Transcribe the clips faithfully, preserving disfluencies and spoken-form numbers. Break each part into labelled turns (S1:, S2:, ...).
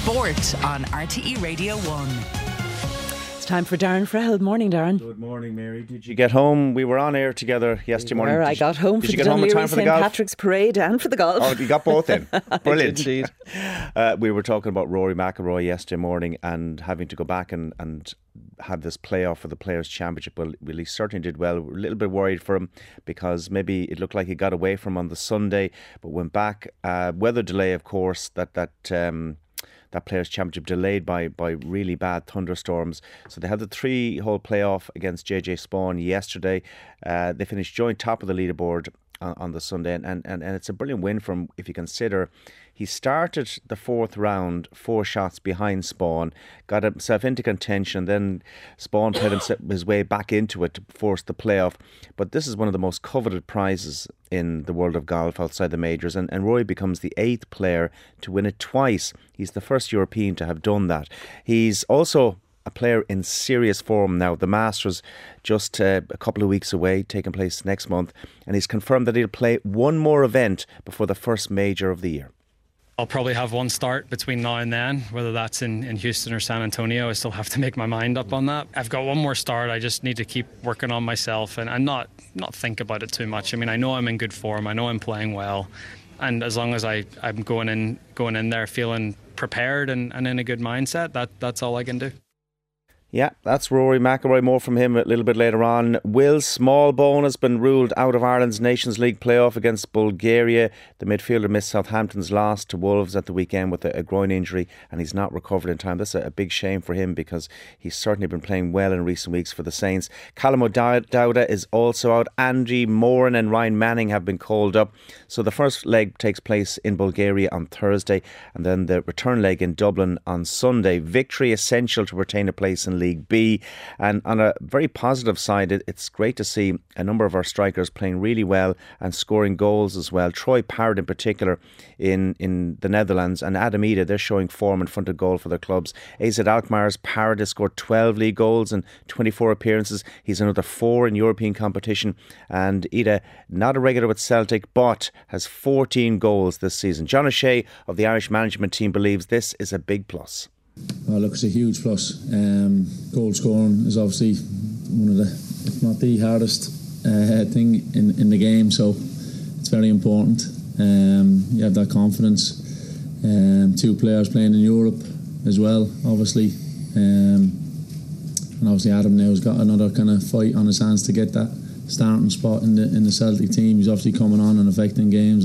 S1: Sport on R T E Radio one.
S2: It's time for Darren Frehel. Morning, Darren.
S3: Good morning, Mary. Did you get home? We were on air together yesterday morning.
S2: Where I
S3: did
S2: got
S3: you,
S2: home
S3: did
S2: for
S3: you
S2: the
S3: get home in time for the
S2: Saint
S3: golf?
S2: Patrick's Parade and for the golf.
S3: Oh, you got both in. Brilliant.
S2: I did indeed.
S3: Uh, we were talking about Rory McIlroy yesterday morning and having to go back and, and have this playoff for the Players' Championship. Well, well, he certainly did well. We're a little bit worried for him because maybe it looked like he got away from him on the Sunday, but went back. Uh, weather delay, of course, that that. Um, That Players' Championship delayed by by really bad thunderstorms. So they had the three-hole playoff against J J Spawn yesterday. Uh, they finished joint top of the leaderboard on, on the Sunday, and, and, and it's a brilliant win for him if you consider he started the fourth round four shots behind Spawn, got himself into contention, then Spawn played himself, his way back into it to force the playoff. But this is one of the most coveted prizes in the world of golf outside the majors, and, and Rory becomes the eighth player to win it twice. He's the first European to have done that. He's also a player in serious form now. The Masters just uh, a couple of weeks away, taking place next month, and he's confirmed that he'll play one more event before the first major of the year.
S4: I'll probably have one start between now and then, whether that's in, in Houston or San Antonio. I still have to make my mind up on that. I've got one more start. I just need to keep working on myself and, and not not think about it too much. I mean, I know I'm in good form. I know I'm playing well. And as long as I, I'm going in going in there feeling prepared and, and in a good mindset, that that's all I can do.
S3: Yeah, that's Rory McIlroy. More from him a little bit later on. Will Smallbone has been ruled out of Ireland's Nations League playoff against Bulgaria. The midfielder missed Southampton's loss to Wolves at the weekend with a, a groin injury, and he's not recovered in time. That's a, a big shame for him because he's certainly been playing well in recent weeks for the Saints. Callum O'Dowda is also out. Andy Moran and Ryan Manning have been called up. So the first leg takes place in Bulgaria on Thursday, and then the return leg in Dublin on Sunday. Victory essential to retain a place in League B. And on a very positive side, it, it's great to see a number of our strikers playing really well and scoring goals as well. Troy Parrott in particular in, in the Netherlands, and Adam Ida, they're showing form in front of goal for their clubs. A Z Alkmaar's Parrott has scored twelve league goals in twenty-four appearances. He's another four in European competition. And Ida, not a regular with Celtic, but has fourteen goals this season. John O'Shea of the Irish management team believes this is a big plus.
S5: Oh, look, it's a huge plus. Um, goal scoring is obviously one of the, if not the hardest uh, thing in, in the game, so it's very important. Um, you have that confidence. Um, two players playing in Europe as well, obviously. Um, and obviously Adam now has got another kind of fight on his hands to get that starting spot in the in the Celtic team. He's obviously coming on and affecting games.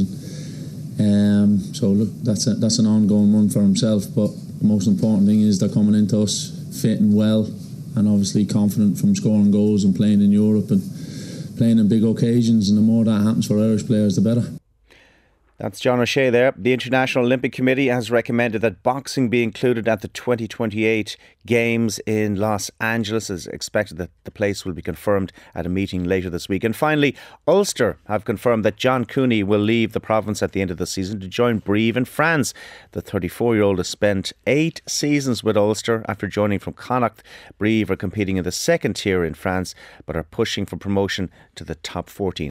S5: And, um, so look, that's a, that's an ongoing one for himself, but the most important thing is they're coming into us fitting well and obviously confident from scoring goals and playing in Europe and playing in big occasions, and the more that happens for Irish players, the better.
S3: That's John O'Shea there. The International Olympic Committee has recommended that boxing be included at the twenty twenty-eight Games in Los Angeles. It's expected that the place will be confirmed at a meeting later this week. And finally, Ulster have confirmed that John Cooney will leave the province at the end of the season to join Brive in France. The thirty-four-year-old has spent eight seasons with Ulster after joining from Connacht. Brive are competing in the second tier in France but are pushing for promotion to the top fourteen.